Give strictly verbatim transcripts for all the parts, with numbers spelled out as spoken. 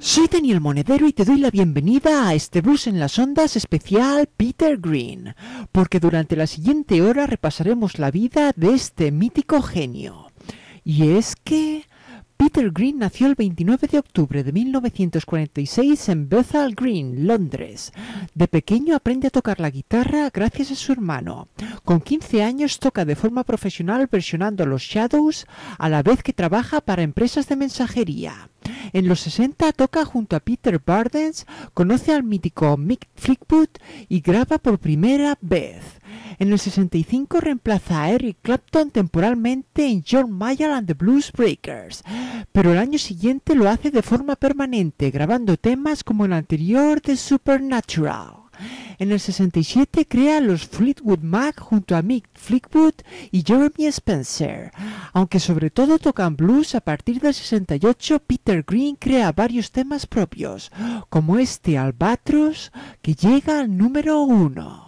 Soy Daniel Monedero y te doy la bienvenida a este Blues en las Ondas especial Peter Green, porque durante la siguiente hora repasaremos la vida de este mítico genio. Y es que Peter Green nació el veintinueve de octubre de mil novecientos cuarenta y seis en Bethnal Green, Londres. De pequeño aprende a tocar la guitarra gracias a su hermano. Con quince años toca de forma profesional versionando los Shadows, a la vez que trabaja para empresas de mensajería. En los sesenta toca junto a Peter Burdens, conoce al mítico Mick Fleetwood y graba por primera vez. En el sesenta y cinco reemplaza a Eric Clapton temporalmente en John Mayall and the Blues Breakers, pero el año siguiente lo hace de forma permanente, grabando temas como el anterior de Supernatural. En el sesenta y siete crea los Fleetwood Mac junto a Mick Fleetwood y Jeremy Spencer. Aunque sobre todo tocan blues, a partir del sesenta y ocho Peter Green crea varios temas propios, como este Albatros, que llega al número uno.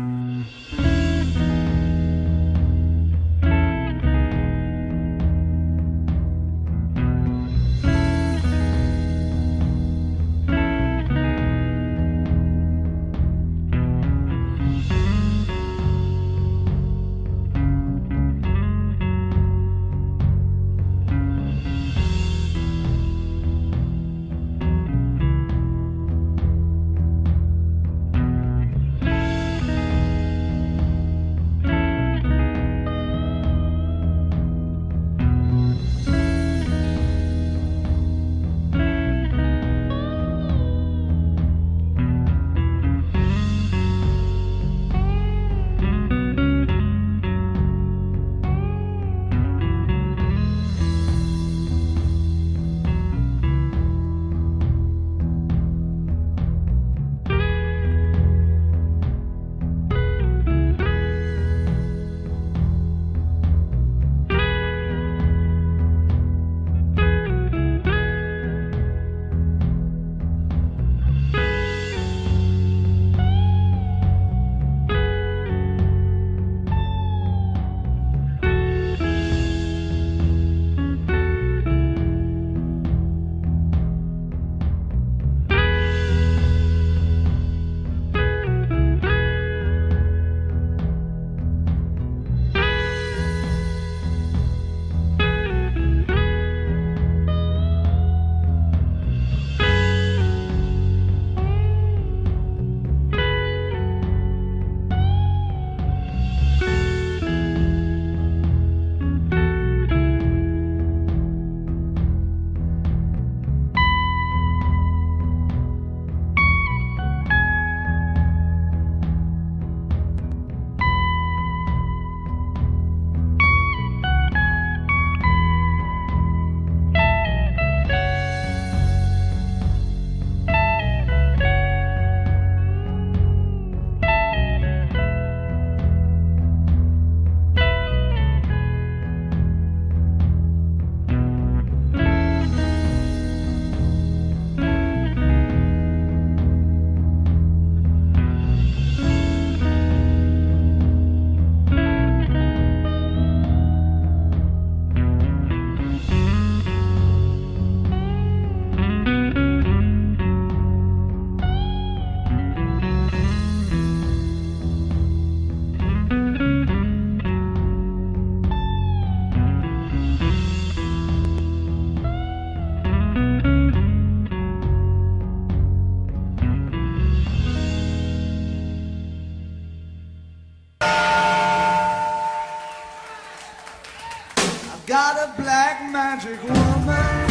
Got a black magic woman.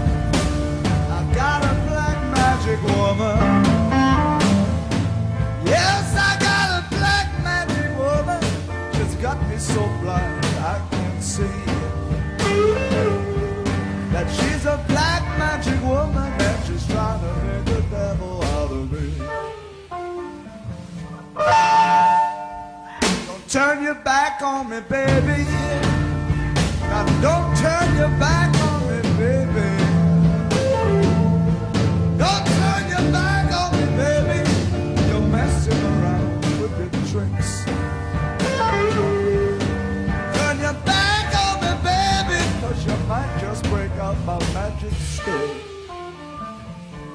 I got a black magic woman. Yes, I got a black magic woman. She's got me so blind I can't see that she's a black magic woman and she's trying to make the devil out of me. Don't turn your back on me, baby. Now don't turn your back on me, baby. Don't turn your back on me, baby. You're messing around with the tricks. Turn your back on me, baby, 'cause you might just break out my magic stick.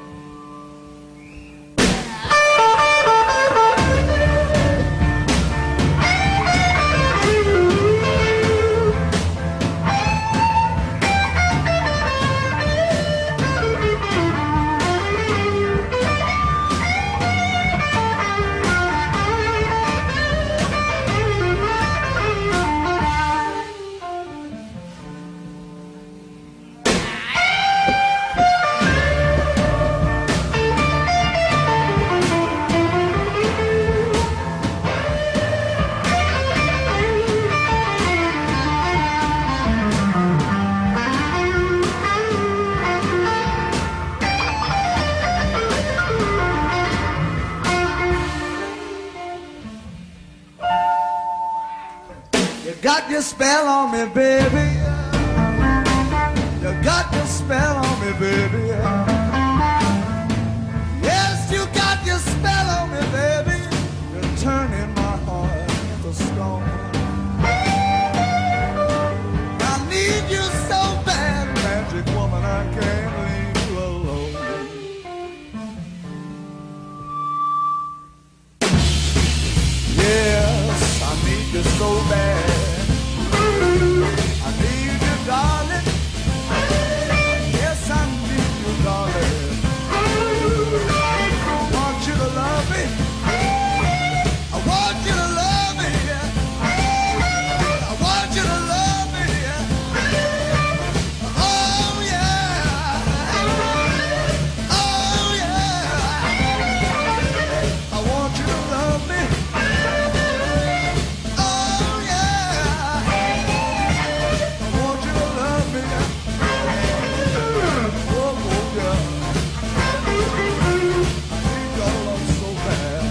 got your spell on me, baby. You got your spell on me, baby. Yes, you got your spell on me, baby. You're turning my heart into stone. I need you so bad, magic woman, I can't leave you alone. Yes, I need you so bad. I need you, darling. Yes, I need you, darling. I want you to love me. I want you to love me. I want you to love me. Oh yeah. Oh yeah. I want you to love me. Oh yeah. I want you to love me. Oh, oh yeah. I need your love so bad.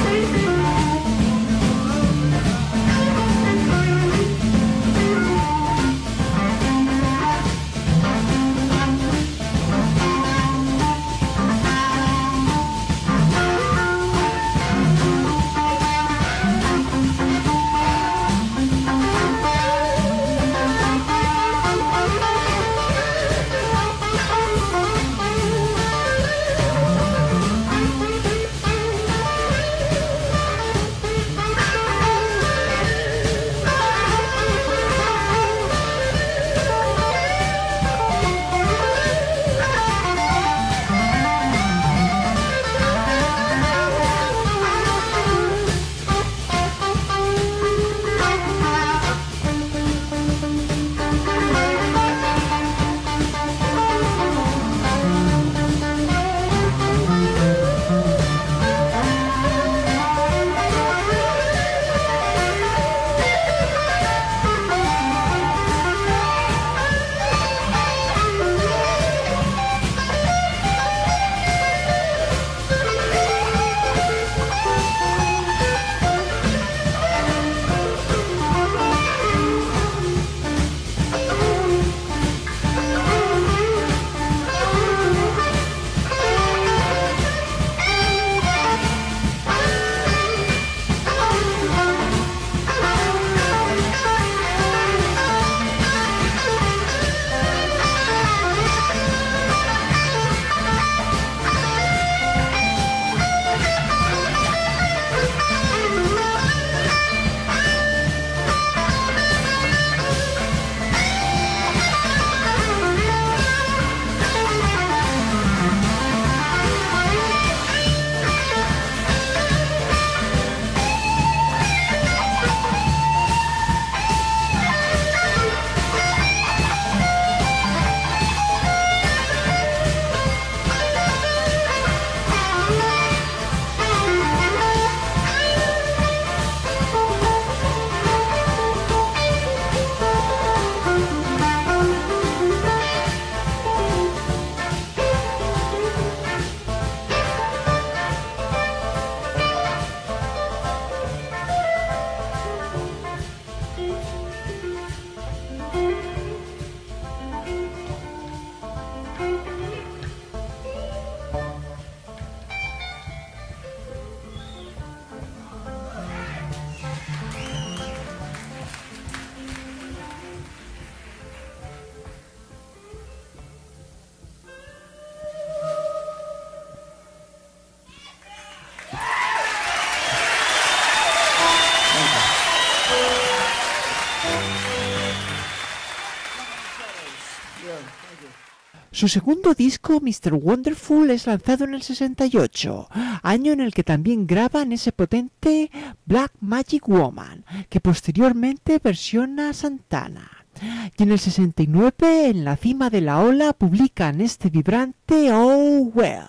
Su segundo disco, mister Wonderful, es lanzado en el sesenta y ocho, año en el que también graban ese potente Black Magic Woman, que posteriormente versiona Santana. Y en el sesenta y nueve, en la cima de la ola, publican este vibrante Oh Well.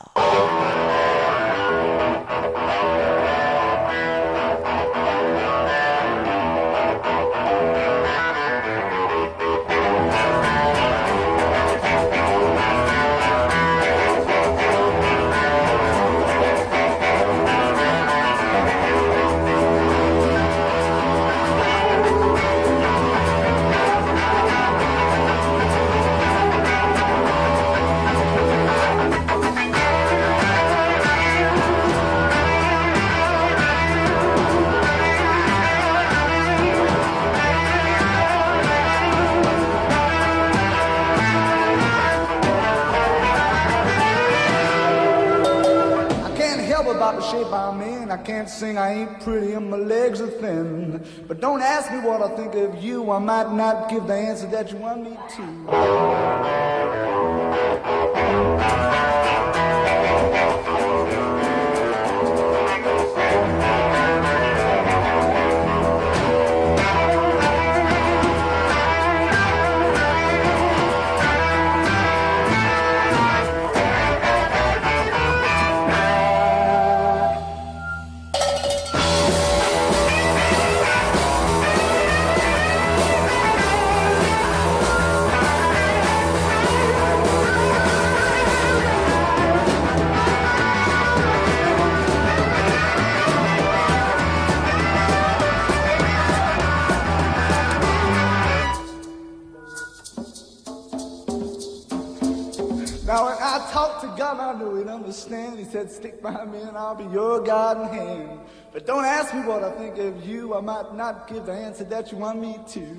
about the shape I'm in. I can't sing, I ain't pretty, and my legs are thin. But don't ask me what I think of you. I might not give the answer that you want me to. Now when I talk to God, I know he'd understand. He said, stick by me and I'll be your guiding hand. But don't ask me what I think of you. I might not give the answer that you want me to.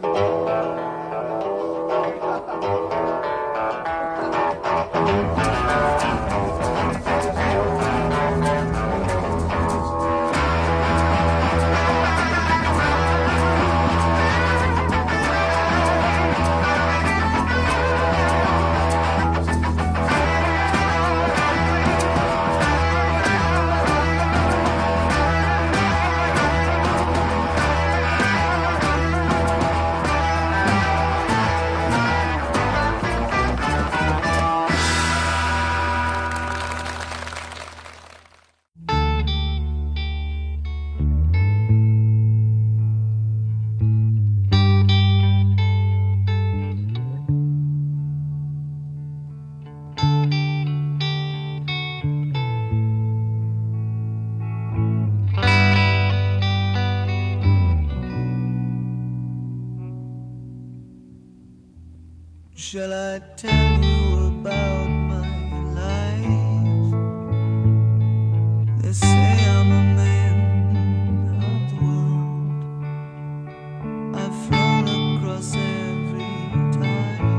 Shall I tell you about my life? They say I'm a man of the world. I've flown across every tide.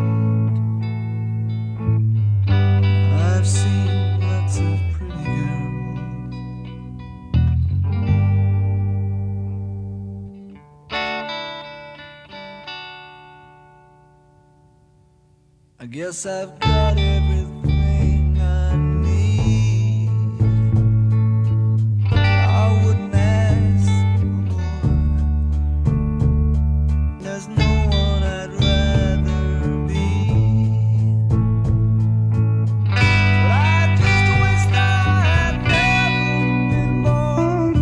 I've seen lots of pretty girls. I guess I've got everything I need. I wouldn't ask for more. There's no one I'd rather be. But I just wish I'd never been born.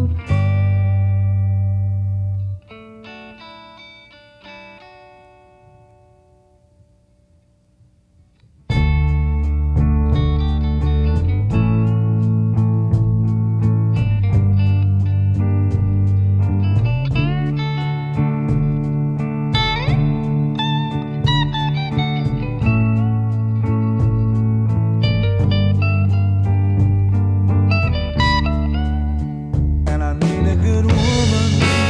And I need a good woman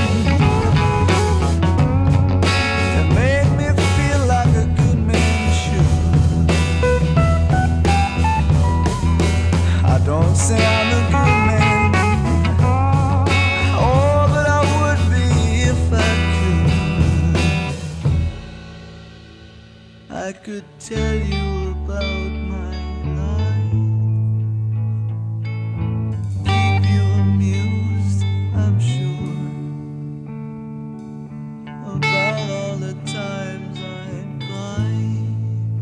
to make me feel like a good man should. I don't say I'm a good man, oh, but I would be if I could. I could tell you about my life, keep you amused, I'm sure, about all the times I cried,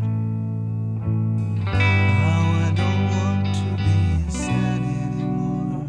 how I don't want to be sad anymore.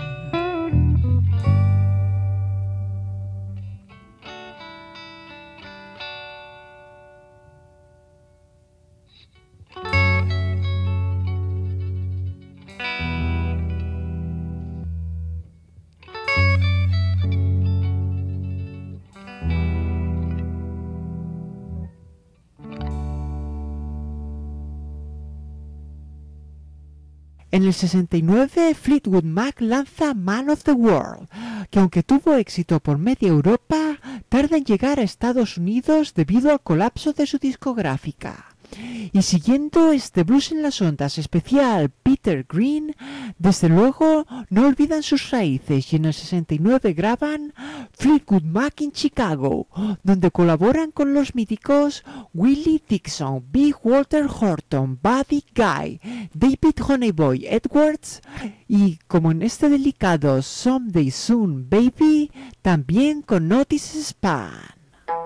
En el sesenta y nueve, Fleetwood Mac lanza Man of the World, que aunque tuvo éxito por media Europa, tarda en llegar a Estados Unidos debido al colapso de su discográfica. Y siguiendo este Blues en las Ondas especial Peter Green, desde luego no olvidan sus raíces y en el sesenta y nueve graban Fleetwood Mac in Chicago, donde colaboran con los míticos Willie Dixon, Big Walter Horton, Buddy Guy, David Honeyboy Edwards y, como en este delicado Someday Soon Baby, también con Otis Spann.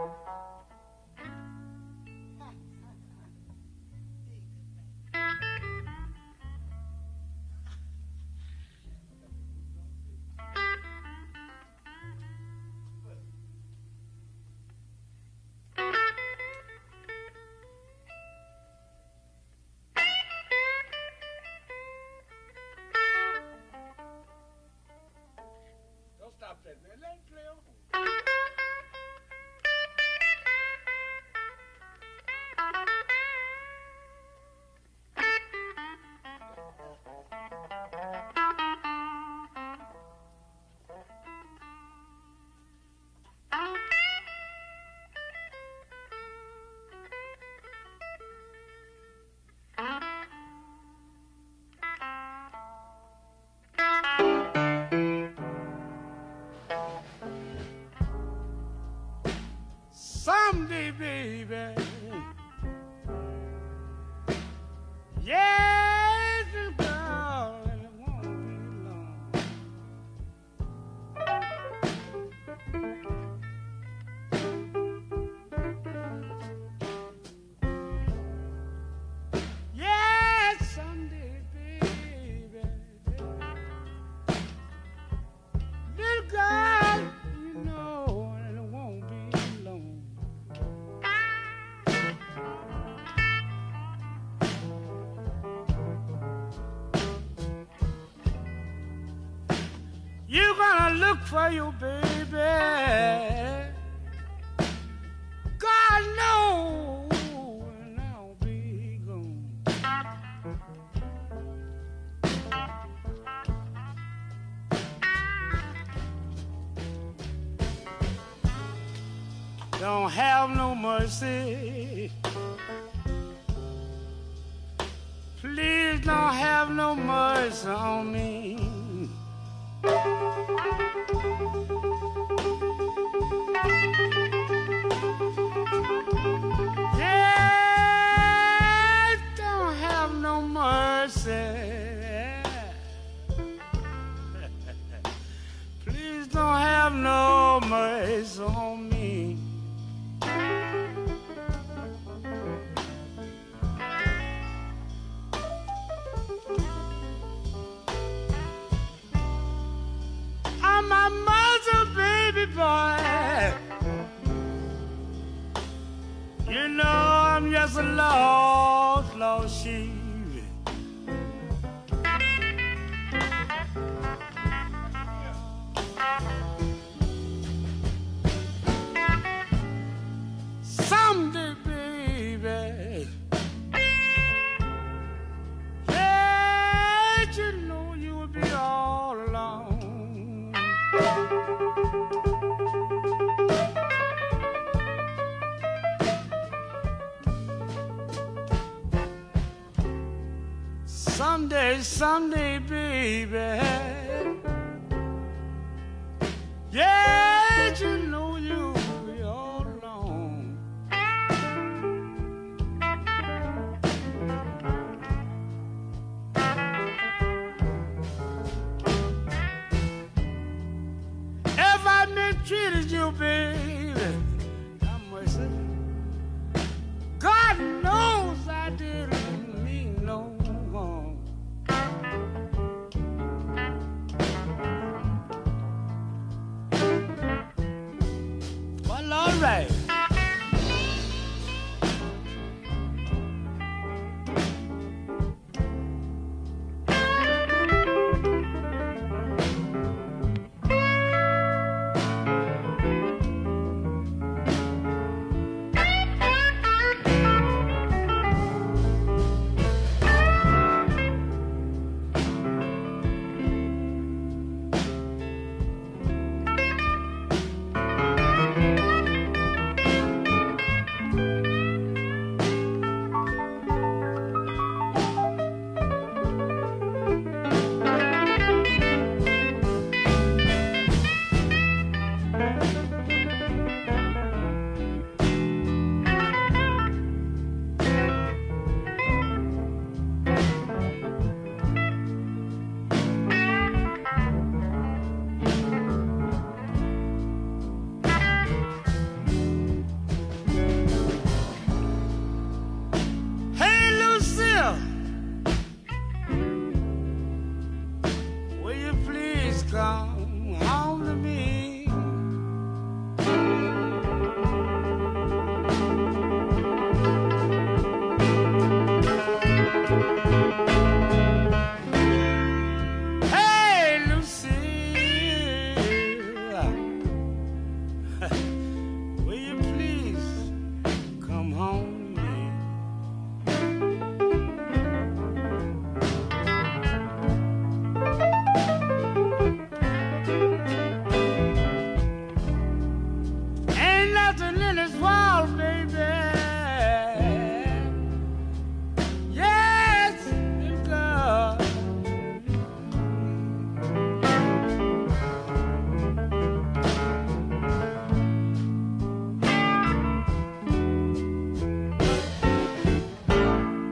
Someday, baby, yes, girl, and it won't be long. Yes, someday, baby, little girl, you know, and it won't be long. You're gonna look for your baby. God knows, and I'll be gone. Don't have no mercy. Please don't have no mercy on me. Yeah, don't have no mercy. Please don't have no mercy on me. I'm my mother, baby boy. You know I'm just a lost, lost sheep. Someday, baby, yeah, you know you'll be all alone. Someday, someday, baby, yeah, you know you'll be all alone. If I mistreated you, baby, I must say, God knows I didn't mean no harm.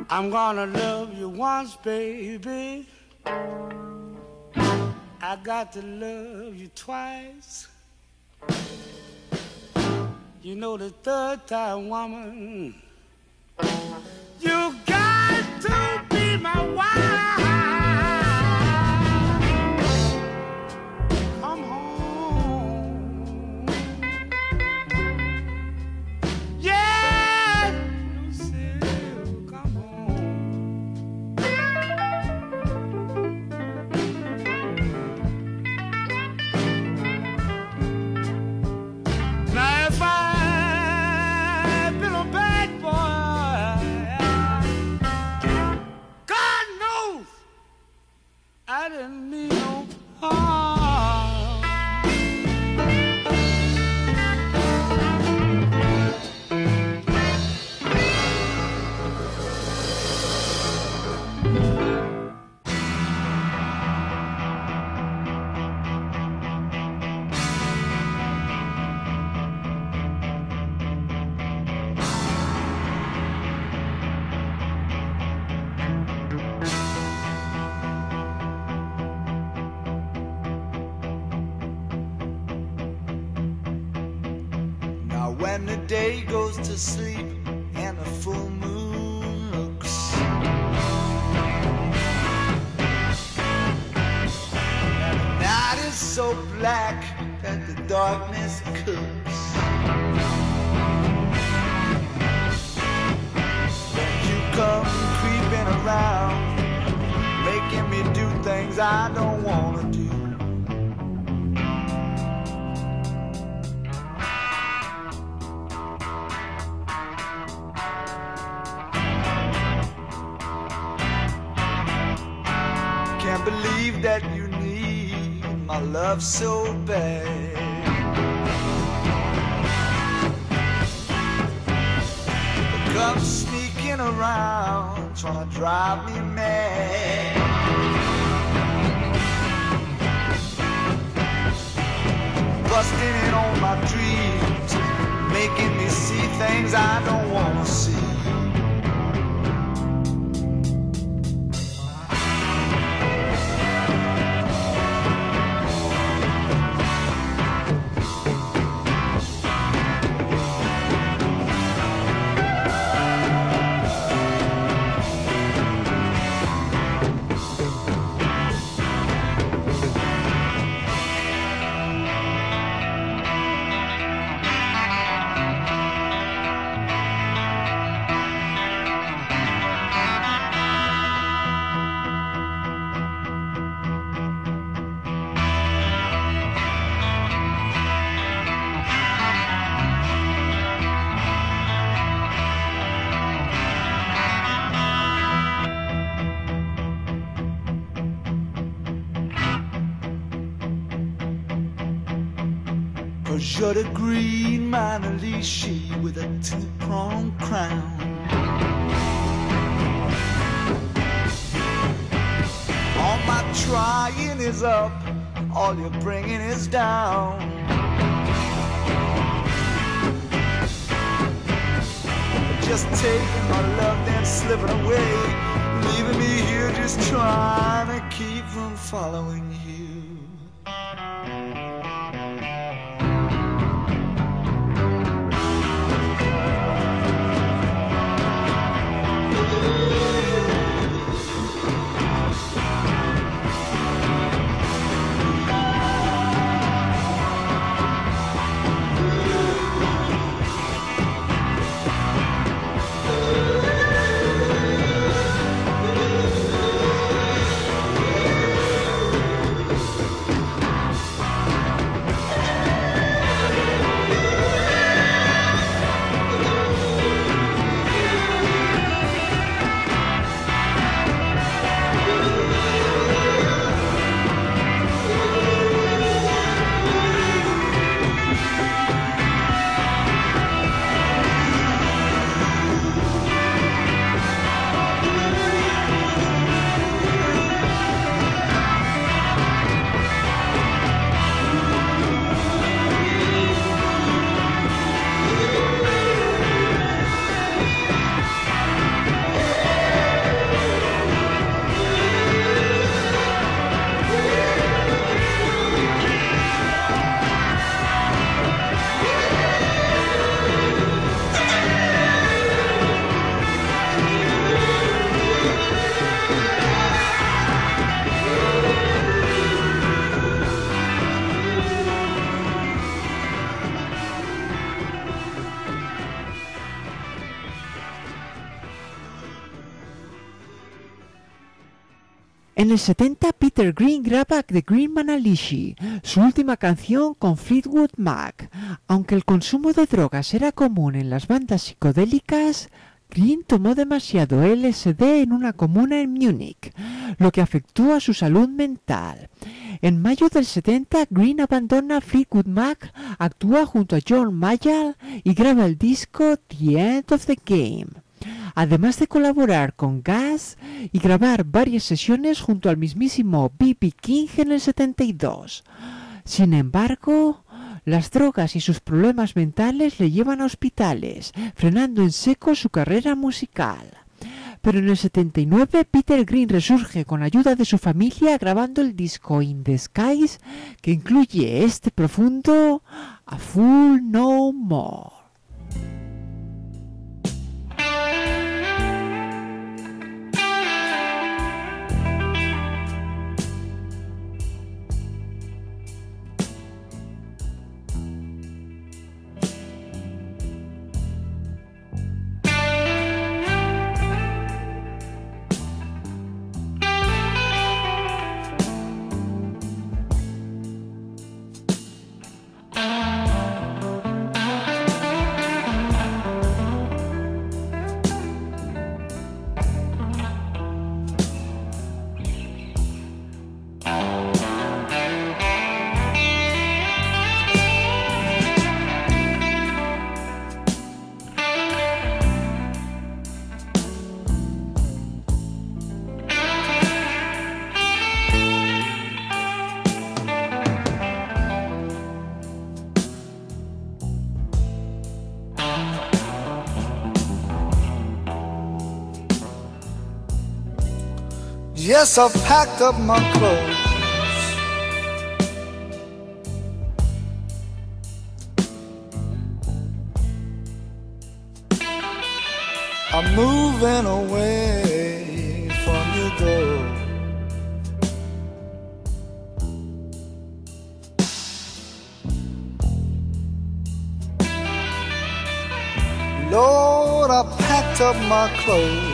I'm gonna love you once, baby. I got to love you twice. You know the third time, woman, you got to be my wife. Come home. Yeah, Lucille, come home. Now if I've been a bad boy, God knows I didn't mean no harm. Now when the day goes to sleep and the full moon looks, and the night is so black that the darkness cooks, then you come creeping around, making me do things I don't wanna do. Can't believe that you need my love so bad. But come sneaking around, trying to drive me mad. Busting in on my dreams, making me see things I don't want to see. Cause you're the green Mona Lisa with a two-pronged crown. All my trying is up, all you're bringing is down. Just taking my love, then slipping away, leaving me here just trying to keep from following you. En el setenta, Peter Green graba The Green Manalishi, su última canción con Fleetwood Mac. Aunque el consumo de drogas era común en las bandas psicodélicas, Green tomó demasiado L S D en una comuna en Múnich, lo que afectó a su salud mental. En mayo del setenta, Green abandona Fleetwood Mac, actúa junto a John Mayall y graba el disco The End of the Game, además de colaborar con Gas y grabar varias sesiones junto al mismísimo B B King en el setenta y dos. Sin embargo, las drogas y sus problemas mentales le llevan a hospitales, frenando en seco su carrera musical. Pero en el setenta y nueve, Peter Green resurge con ayuda de su familia grabando el disco In the Skies, que incluye este profundo A Fool No More. Yes, I've packed up my clothes. I'm moving away from your door. Lord, I packed up my clothes.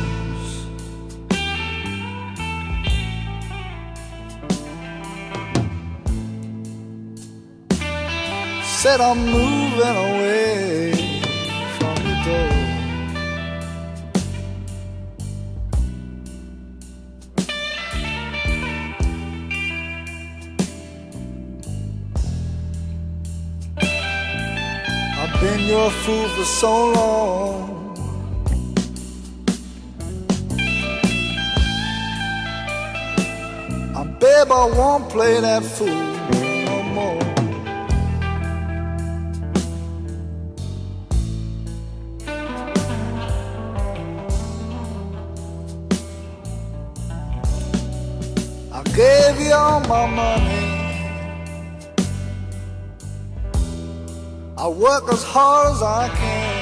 Said I'm moving away from your door. I've been your fool for so long. I babe, I won't play that fool no more. Gave you all my money. I work as hard as I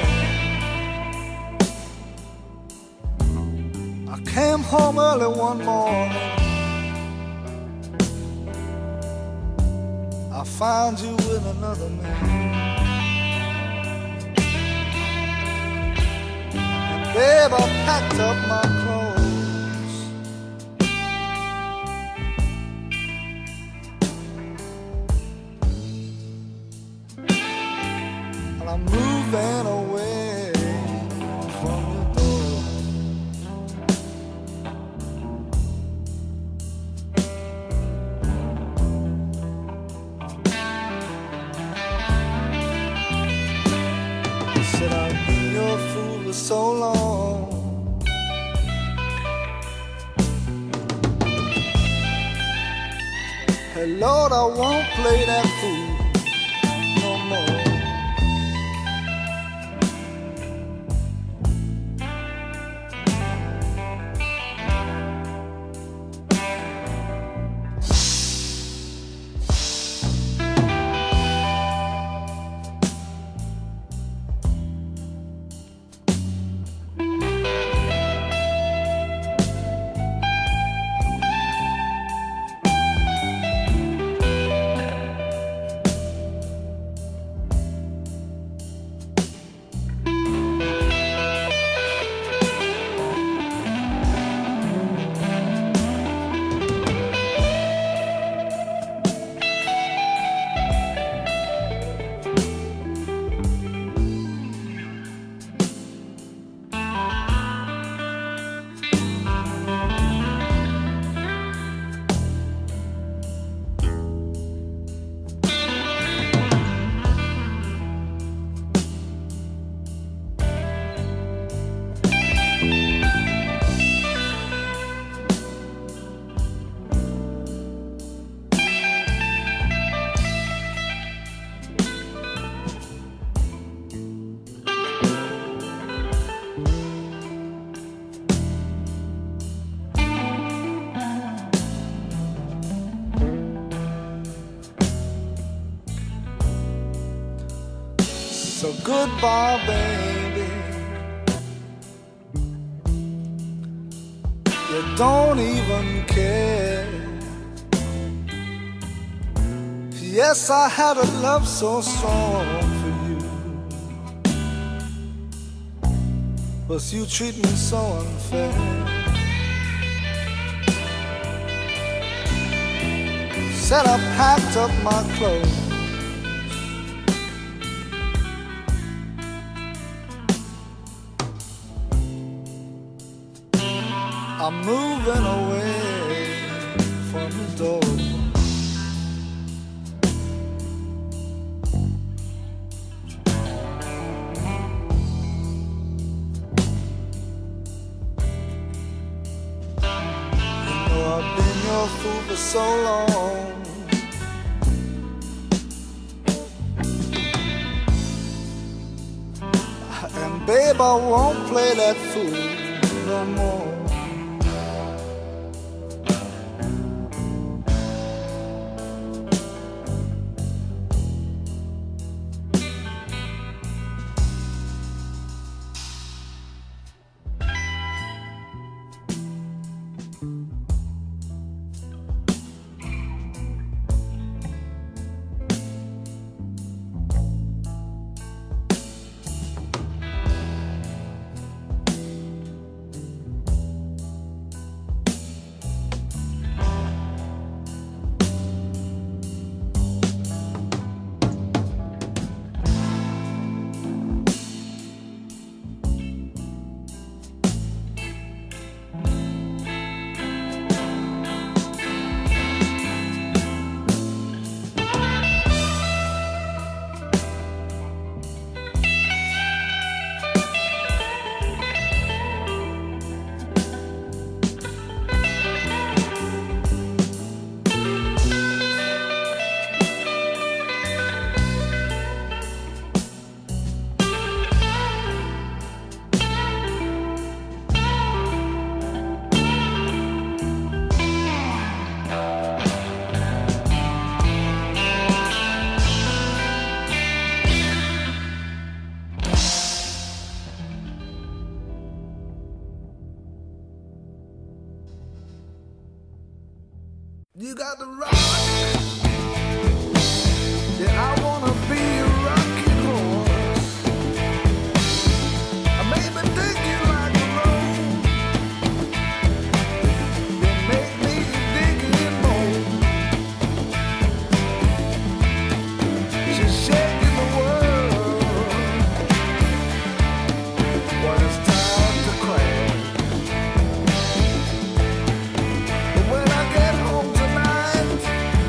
can. I came home early one morning. I found you with another man. And babe, I packed up my clothes. I'm moving away from your door. I said I've been your fool for so long. Hey Lord, I won't play that fool no more. Goodbye, baby. You don't even care. Yes, I had a love so strong for you, but you treat me so unfair. Said I packed up my clothes, I'm moving away from the door. You know I've been your fool for so long, and babe, I won't play that fool no more. You got the rock. Yeah, I wanna be a rocking horse. I may be thinking like a road. You make me dig it more. She's shaking the world when it's time to crash. But when I get home tonight,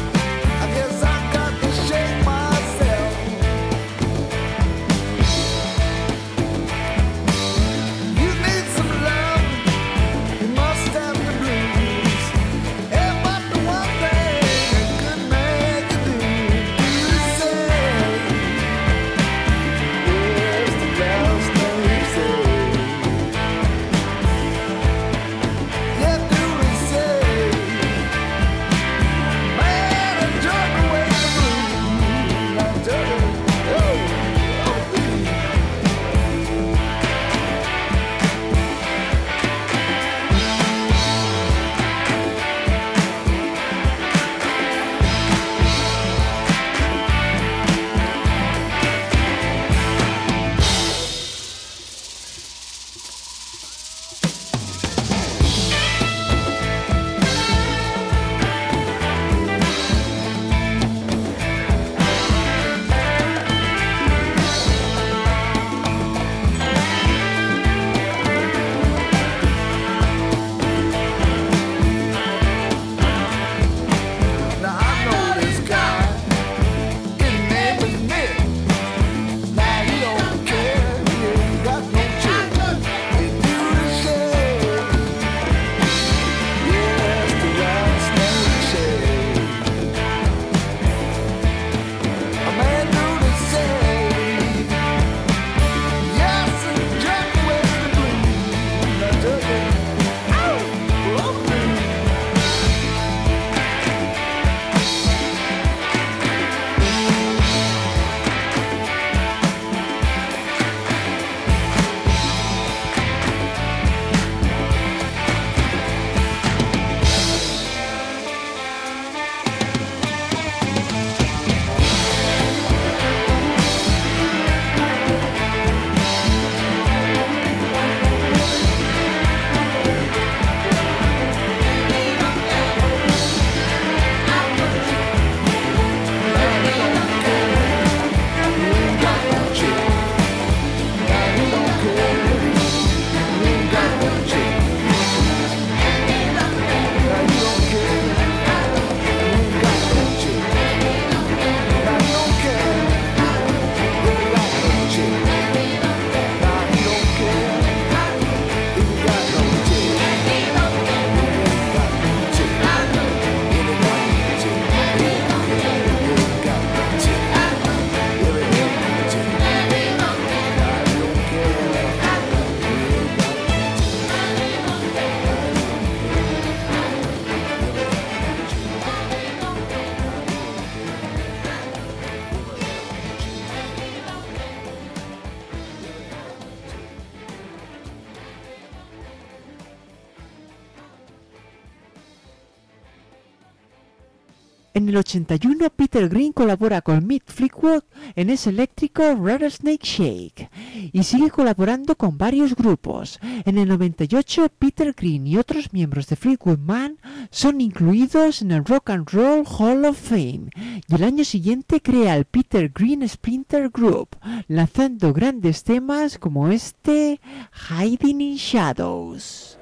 En el ochenta y uno, Peter Green colabora con Mick Fleetwood en ese eléctrico Rattlesnake Shake y sigue colaborando con varios grupos. En el noventa y ocho, Peter Green y otros miembros de Fleetwood Mac son incluidos en el Rock and Roll Hall of Fame y el año siguiente crea el Peter Green Splinter Group, lanzando grandes temas como este Hiding in Shadows.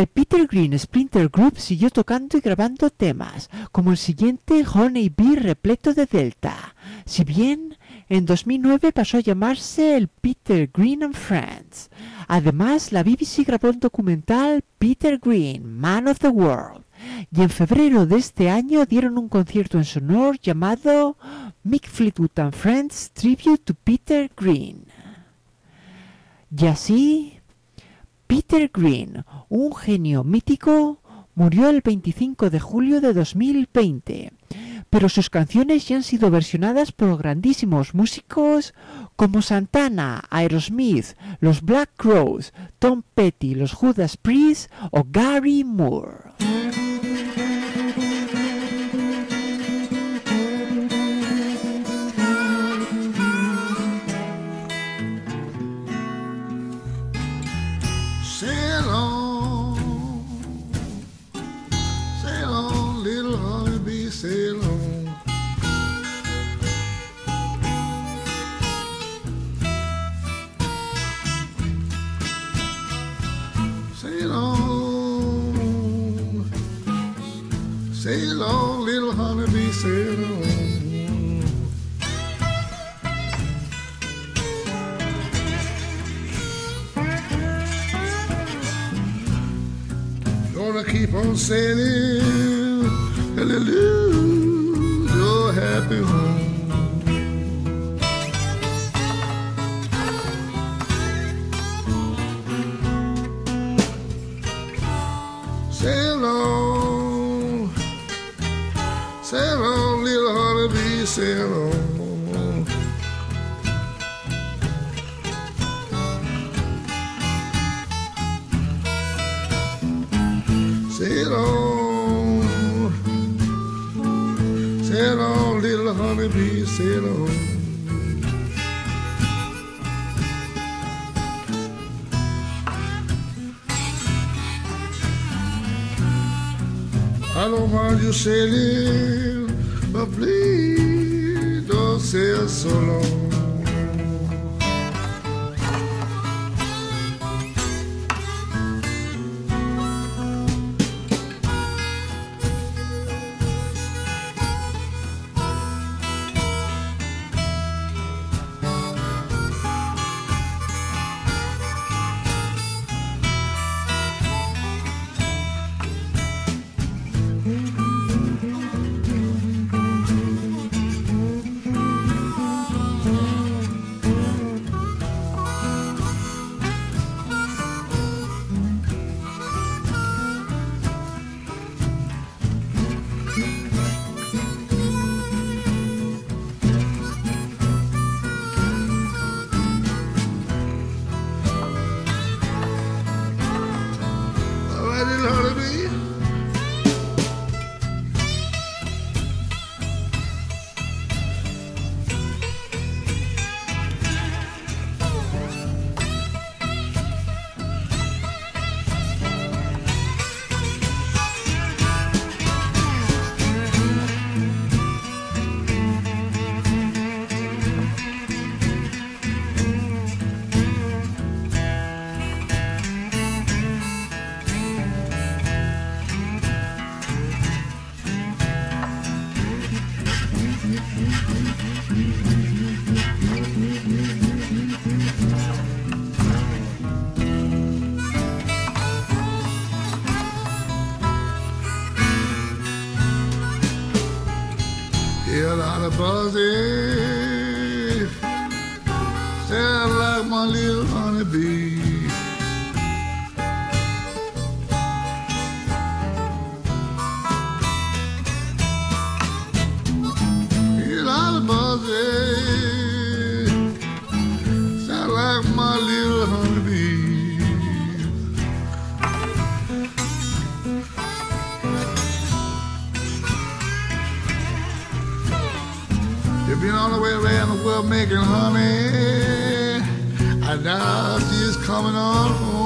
el Peter Green Splinter Group siguió tocando y grabando temas, como el siguiente Honey Bee repleto de Delta, si bien en dos mil nueve pasó a llamarse el Peter Green and Friends. Además, la B B C grabó un documental Peter Green, Man of the World, y en febrero de este año dieron un concierto en su honor llamado Mick Fleetwood and Friends Tribute to Peter Green. Y así, Peter Green, un genio mítico, murió el veinticinco de julio de dos mil veinte, pero sus canciones ya han sido versionadas por grandísimos músicos como Santana, Aerosmith, los Black Crowes, Tom Petty, los Judas Priest o Gary Moore. Sail on, sail on, little honeybee, sail on. Sail on, sail on, little honeybee, sail on. Gonna keep on sailing, hallelujah, your happy home. Sail on, sail on, little honeybee, sail on. Sail on, sail on, little honeybee, sail on. I don't mind you sailing, but please don't sail so long. Get out of buzzy, sound like my little honeybee. Get out of buzzy, sound like my little honeybee. You've been on the way around the world making honey, and now she's coming on home.